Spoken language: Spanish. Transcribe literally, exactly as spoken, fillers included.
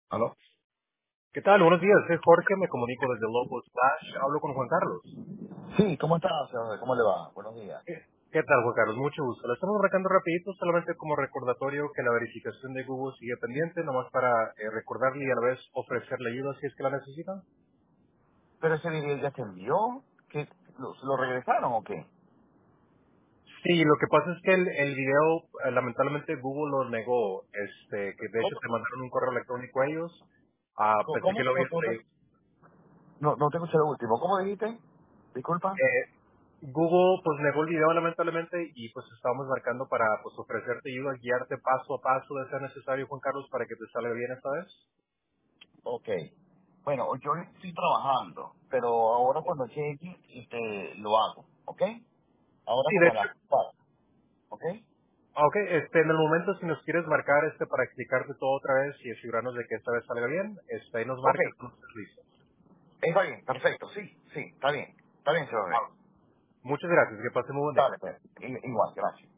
¿Aló? ¿Qué tal? Buenos días, soy Jorge, me comunico desde Local Splash, hablo con Juan Carlos. Sí, ¿cómo está, señor? ¿Cómo le va? Buenos días. ¿Qué, qué tal, Juan Carlos? Mucho gusto. Lo estamos marcando rapidito, solamente como recordatorio que la verificación de Google sigue pendiente, nomás para eh, recordarle y a la vez ofrecerle ayuda si es que la necesitan. Pero ese video ya se envió. ¿Qué? ¿Lo, lo regresaron o qué? Sí, lo que pasa es que el, el video, eh, lamentablemente Google lo negó, este, que de hecho ¿Cómo? te mandaron un correo electrónico a ellos. Ah, ¿Cómo? pensé que cómo? lo No, habías no, leído. te, no, no te escuché lo último. ¿Cómo dijiste? Disculpa. Eh, Google pues negó el video lamentablemente y pues estábamos marcando para pues ofrecerte ayuda, guiarte paso a paso de ser necesario, Juan Carlos, para que te salga bien esta vez. Ok. Bueno, yo estoy trabajando, pero ahora cuando llegue este, lo hago, ¿ok? Ahora Sí, de como a hecho. las cuatro, ¿ok? Ah, Ok, este, en el momento si nos quieres marcar este para explicarte todo otra vez y asegurarnos de que esta vez salga bien, este, ahí nos Ok, marcas cuando estés listo. está bien, perfecto, sí, sí, está bien. Está bien, señor. Ah, muchas gracias, que pase muy buen día. Dale, pues. I- Igual, gracias.